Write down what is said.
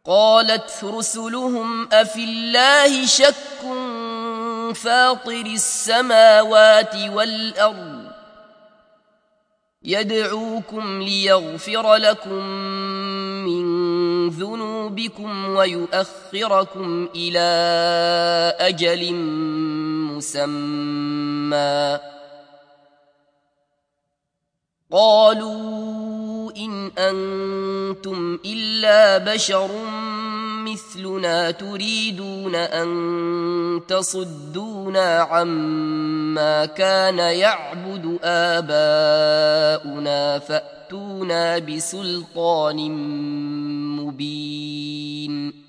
قالت رسلهم أفي الله شك فاطر السماوات والأرض يدعوكم ليغفر لكم من ذنوبكم ويؤخركم إلى أجل مسمى قالوا إن أنتم إلا بشر مثلنا تريدون أن تصدونا عما كان يعبد آباؤنا فأتونا بسلطان مبين